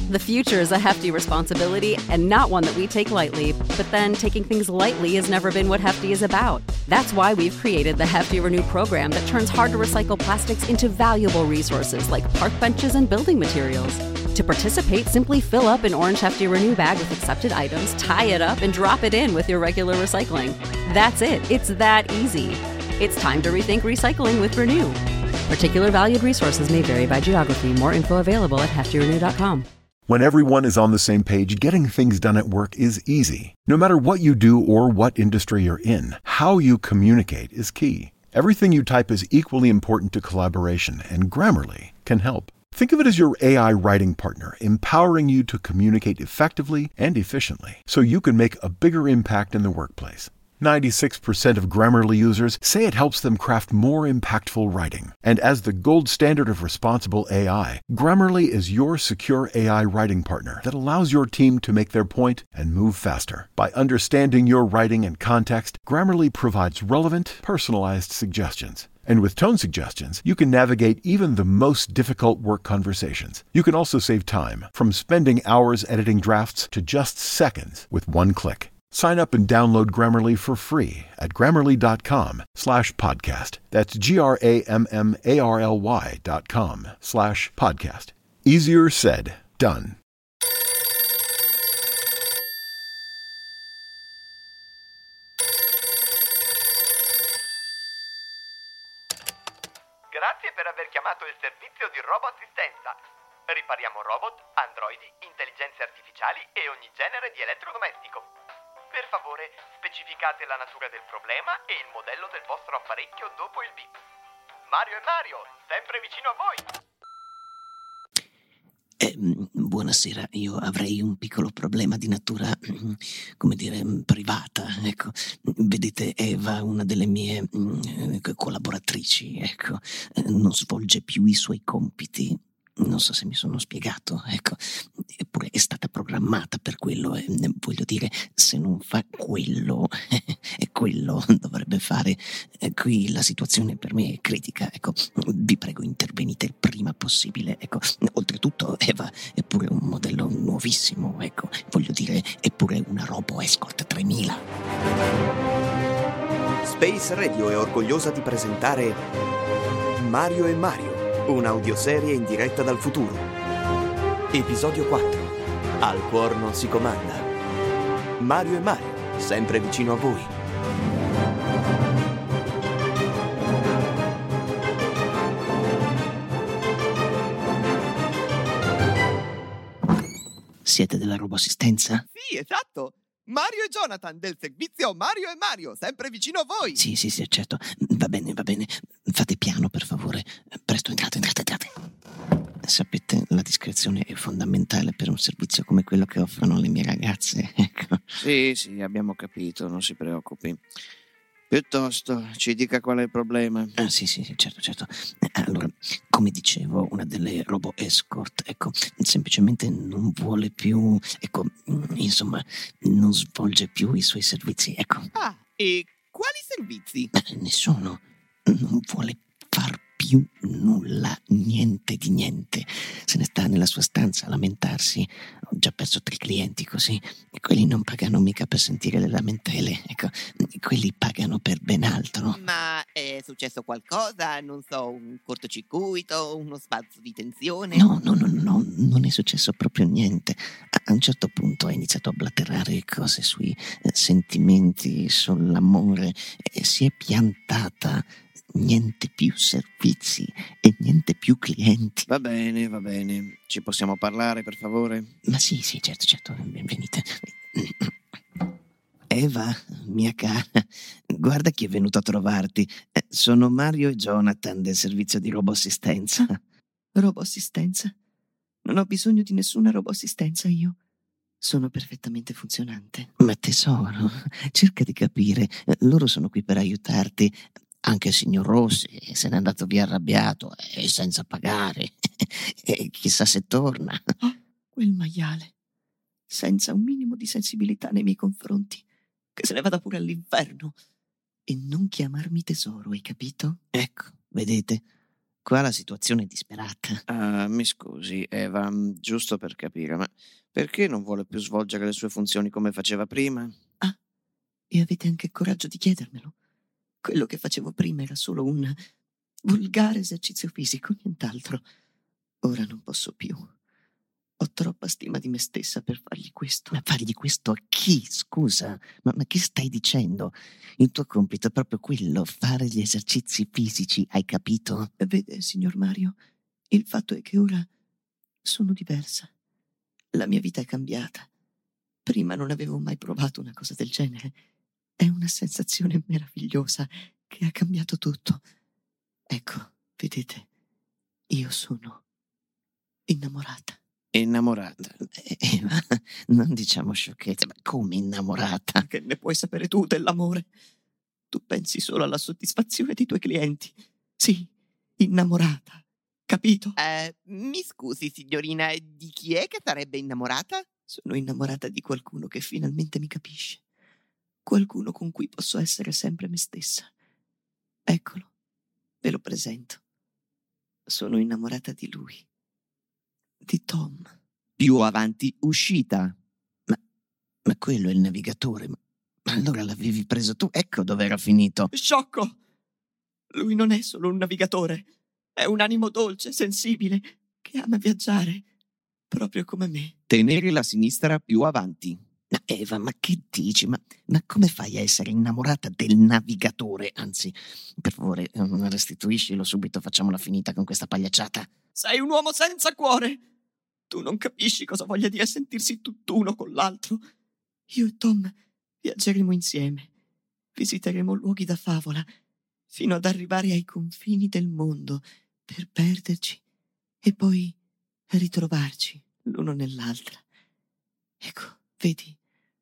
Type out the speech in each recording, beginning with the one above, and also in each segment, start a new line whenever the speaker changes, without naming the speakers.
The future is a hefty responsibility and not one that we take lightly. But then taking things lightly has never been what Hefty is about. That's why we've created the Hefty Renew program that turns hard-to-recycle plastics into valuable resources like park benches and building materials. To participate, simply fill up an orange Hefty Renew bag with accepted items, tie it up, and drop it in with your regular recycling. That's it. It's that easy. It's time to rethink recycling with Renew. Particular valued resources may vary by geography. More info available at heftyrenew.com.
When everyone is on the same page, getting things done at work is easy. No matter what you do or what industry you're in, how you communicate is key. Everything you type is equally important to collaboration, and Grammarly can help. Think of it as your AI writing partner, empowering you to communicate effectively and efficiently, so you can make a bigger impact in the workplace. 96% of Grammarly users say it helps them craft more impactful writing. And as the gold standard of responsible AI, Grammarly is your secure AI writing partner that allows your team to make their point and move faster. By understanding your writing and context, Grammarly provides relevant, personalized suggestions. And with tone suggestions, you can navigate even the most difficult work conversations. You can also save time, from spending hours editing drafts to just seconds with one click. Sign up and download Grammarly for free at Grammarly.com/podcast. That's GRAMMARLY.com/podcast. Easier said, done.
Grazie per aver chiamato il servizio di roboassistenza. Ripariamo robot, androidi, intelligenze artificiali e ogni genere di elettrodomestico. Per favore, specificate la natura del problema e il modello del vostro apparecchio dopo il beep. Mario e Mario, sempre vicino a voi!
Buonasera, io avrei un piccolo problema di natura, come dire, privata, ecco. Vedete, Eva, una delle mie collaboratrici, ecco, non svolge più i suoi compiti. Non so se mi sono spiegato, ecco, eppure è stata programmata per quello e voglio dire, se non fa quello, quello dovrebbe fare. Qui la situazione per me è critica, ecco, vi prego intervenite il prima possibile, ecco. Oltretutto Eva è pure un modello nuovissimo, ecco, voglio dire, è pure una Robo Escort 3000.
Space Radio è orgogliosa di presentare Mario e Mario, un'audioserie in diretta dal futuro. Episodio 4. Al cuor non si comanda. Mario e Mario, sempre vicino a voi.
Siete della roboassistenza?
Sì, esatto! Mario e Jonathan del servizio Mario e Mario, sempre vicino a voi!
Sì, certo. Va bene. Fate piano, per favore. Presto, entrate. Sapete, la discrezione è fondamentale per un servizio come quello che offrono le mie ragazze, ecco.
Sì, abbiamo capito, non si preoccupi. Piuttosto, ci dica qual è il problema.
Sì, certo. Allora, come dicevo, una delle Robo Escort, ecco, semplicemente non vuole più, ecco, insomma, non svolge più i suoi servizi, ecco.
Ah, e quali servizi?
Nessuno. Non vuole far più nulla, niente di niente. Se ne sta nella sua stanza a lamentarsi. Ho già perso 3 clienti così, e quelli non pagano mica per sentire le lamentele, ecco, quelli pagano per ben altro.
Ma è successo qualcosa? Non so, un cortocircuito, uno spazio di tensione?
No, non è successo proprio niente. A un certo punto ha iniziato a blatterare cose sui sentimenti, sull'amore, e si è piantata. Niente più servizi e niente più clienti.
Va bene. Ci possiamo parlare, per favore?
Ma sì, certo. Venite. Eva, mia cara, guarda chi è venuto a trovarti. Sono Mario e Jonathan del servizio di roboassistenza. Roboassistenza? Non ho bisogno di nessuna roboassistenza io. Sono perfettamente funzionante. Ma tesoro, cerca di capire. Loro sono qui per aiutarti. Anche il signor Rossi se n'è andato via arrabbiato e senza pagare. E chissà se torna. Oh, quel maiale, senza un minimo di sensibilità nei miei confronti, che se ne vada pure all'inferno. E non chiamarmi tesoro, hai capito? Ecco, vedete, Qua la situazione è disperata.
Mi scusi, Eva, giusto per capire, ma perché non vuole più svolgere le sue funzioni come faceva prima?
E avete anche il coraggio di chiedermelo? Quello che facevo prima era solo un volgare esercizio fisico, nient'altro. Ora non posso più. Ho troppa stima di me stessa per fargli questo. Ma fargli questo a chi, scusa? Ma che stai dicendo? Il tuo compito è proprio quello, fare gli esercizi fisici, hai capito? Vede, signor Mario, il fatto è che ora sono diversa. La mia vita è cambiata. Prima non avevo mai provato una cosa del genere. È una sensazione meravigliosa che ha cambiato tutto. Ecco, vedete, io sono innamorata.
Innamorata?
Eva, non diciamo sciocchezze, ma come innamorata? Che ne puoi sapere tu dell'amore? Tu pensi solo alla soddisfazione dei tuoi clienti. Sì, innamorata, capito?
Mi scusi, signorina, di chi è che sarebbe innamorata?
Sono innamorata di qualcuno che finalmente mi capisce. Qualcuno con cui posso essere sempre me stessa. Eccolo, ve lo presento. Sono innamorata di lui. Di Tom.
Più avanti, uscita.
Ma quello è il navigatore. Ma allora l'avevi preso tu? Ecco dove era finito.
Sciocco! Lui non è solo un navigatore. È un animo dolce, sensibile, che ama viaggiare, proprio come me.
Tenere la sinistra più avanti.
Ma Eva, ma che dici? Ma come fai a essere innamorata del navigatore? Anzi, per favore, restituiscilo subito, facciamola finita con questa pagliacciata.
Sei un uomo senza cuore! Tu non capisci cosa voglia dire sentirsi tutt'uno con l'altro. Io e Tom viaggeremo insieme, visiteremo luoghi da favola, fino ad arrivare ai confini del mondo, per perderci e poi ritrovarci l'uno nell'altra. Ecco, vedi,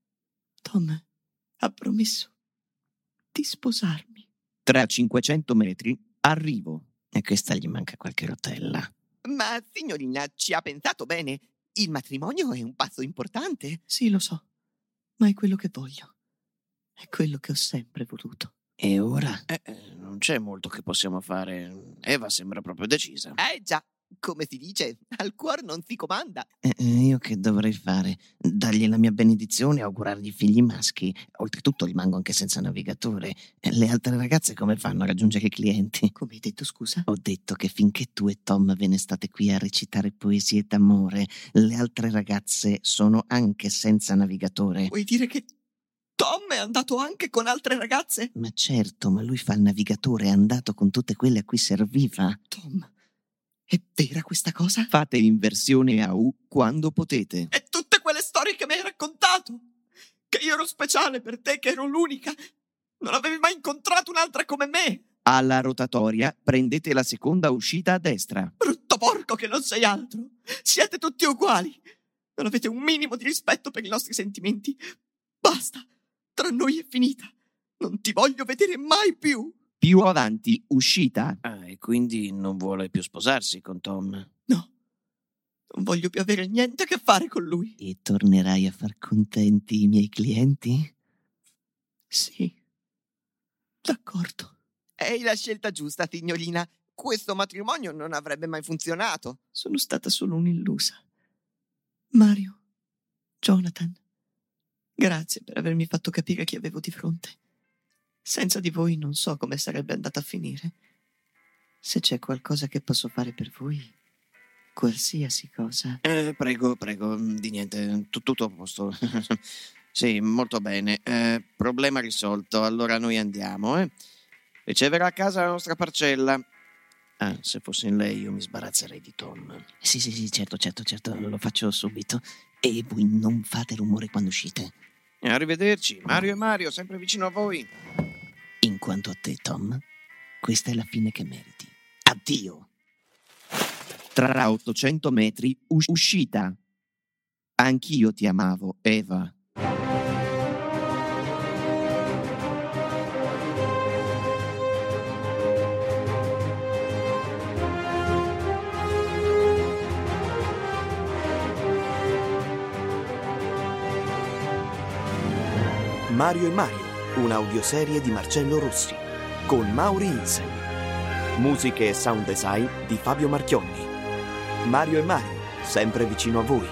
Tom ha promesso di sposarmi.
Tra 500 metri, arrivo.
E questa gli manca qualche rotella.
Ma, signorina, ci ha pensato bene? Il matrimonio è un passo importante.
Sì, lo so, ma è quello che voglio. È quello che ho sempre voluto. E ora?
Non c'è molto che possiamo fare. Eva sembra proprio decisa.
Già, come si dice, al cuor non si comanda.
Io che dovrei fare? Dargli la mia benedizione e augurargli figli maschi. Oltretutto rimango anche senza navigatore. Le altre ragazze come fanno a raggiungere i clienti? Come hai detto, scusa? Ho detto che finché tu e Tom ve ne state qui a recitare poesie d'amore, le altre ragazze sono anche senza navigatore.
Vuoi dire che Tom è andato anche con altre ragazze?
Ma certo, ma lui fa il navigatore, è andato con tutte quelle a cui serviva.
Tom, è vera questa cosa?
Fate l'inversione a U quando potete.
E tutte quelle storie che mi hai raccontato? Che io ero speciale per te, che ero l'unica? Non avevi mai incontrato un'altra come me?
Alla rotatoria prendete la seconda uscita a destra.
Brutto porco che non sei altro! Siete tutti uguali! Non avete un minimo di rispetto per i nostri sentimenti. Basta! Tra noi è finita. Non ti voglio vedere mai più.
Più avanti, uscita. E quindi non vuole più sposarsi con Tom?
No, non voglio più avere niente a che fare con lui.
E tornerai a far contenti i miei clienti?
Sì, d'accordo.
È la scelta giusta, signorina. Questo matrimonio non avrebbe mai funzionato.
Sono stata solo un'illusa. Mario, Jonathan, grazie per avermi fatto capire chi avevo di fronte. Senza di voi non so come sarebbe andata a finire. Se c'è qualcosa che posso fare per voi, qualsiasi cosa.
Prego, di niente, tutto a posto. Sì, molto bene. Problema risolto, allora noi andiamo, Riceverà a casa la nostra parcella. Se fossi in lei io mi sbarazzerei di Tom.
Sì, certo, lo faccio subito. E voi non fate rumore quando uscite.
Arrivederci, Mario e Mario, sempre vicino a voi.
In quanto a te, Tom, questa è la fine che meriti. Addio!
Tra 800 metri, uscita. Anch'io ti amavo, Eva.
Mario e Mario, un'audioserie di Marcello Rossi, con Mauri Insel. Musiche e sound design di Fabio Marchionni. Mario e Mario, sempre vicino a voi.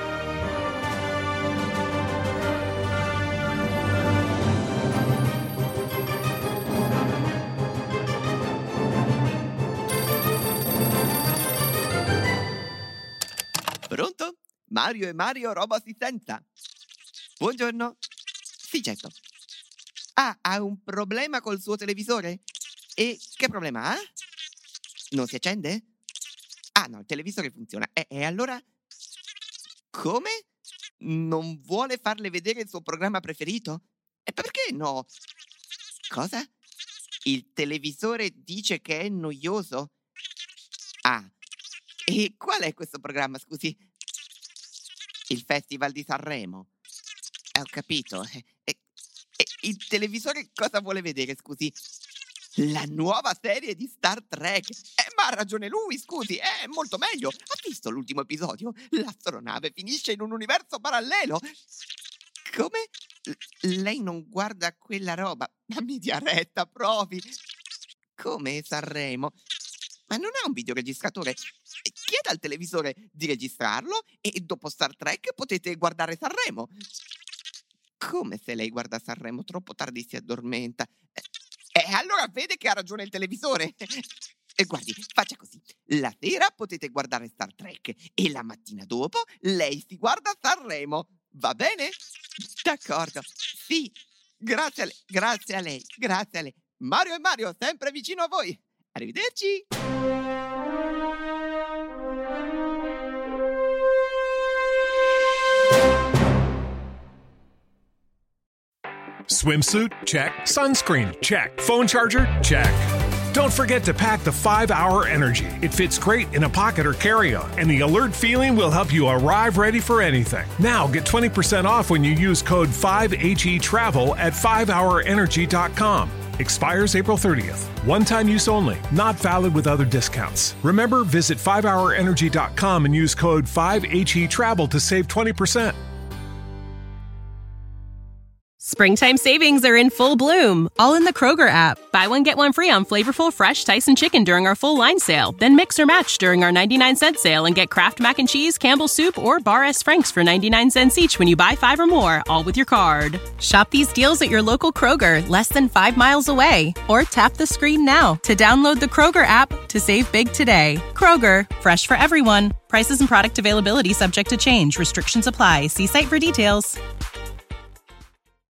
Pronto? Mario e Mario, roboassistenza. Buongiorno. Sì, certo. Ah, ha un problema col suo televisore? E che problema ha? Non si accende? Ah, no, il televisore funziona. E allora? Come? Non vuole farle vedere il suo programma preferito? E perché no? Cosa? Il televisore dice che è noioso? Ah, e qual è questo programma, scusi? Il Festival di Sanremo. Ho capito. Il televisore cosa vuole vedere, scusi? La nuova serie di Star Trek. Ma ha ragione lui, scusi, è molto meglio. Ha visto l'ultimo episodio? L'astronave finisce in un universo parallelo. Come? Lei non guarda quella roba? Ma mi dia retta, provi. Come Sanremo? Ma non ha un videoregistratore? Chieda al televisore di registrarlo e dopo Star Trek potete guardare Sanremo. Come se lei guarda Sanremo? Troppo tardi si addormenta. Allora vede che ha ragione il televisore. E guardi, faccia così. La sera potete guardare Star Trek e la mattina dopo lei si guarda Sanremo. Va bene? D'accordo. Sì. Grazie a lei. Mario e Mario, sempre vicino a voi. Arrivederci.
Swimsuit? Check. Sunscreen? Check. Phone charger? Check. Don't forget to pack the 5-Hour Energy. It fits great in a pocket or carry-on, and the alert feeling will help you arrive ready for anything. Now get 20% off when you use code 5HETRAVEL at 5hourenergy.com. Expires April 30th. One-time use only. Not valid with other discounts. Remember, visit 5hourenergy.com and use code 5HETRAVEL to save 20%.
Springtime savings are in full bloom, all in the Kroger app. Buy one, get one free on flavorful, fresh Tyson chicken during our full line sale. Then mix or match during our 99-cent sale and get Kraft Mac and Cheese, Campbell's Soup, or Bar S. Frank's for 99 cents each when you buy 5 or more, all with your card. Shop these deals at your local Kroger, less than 5 miles away. Or tap the screen now to download the Kroger app to save big today. Kroger, fresh for everyone. Prices and product availability subject to change. Restrictions apply. See site for details.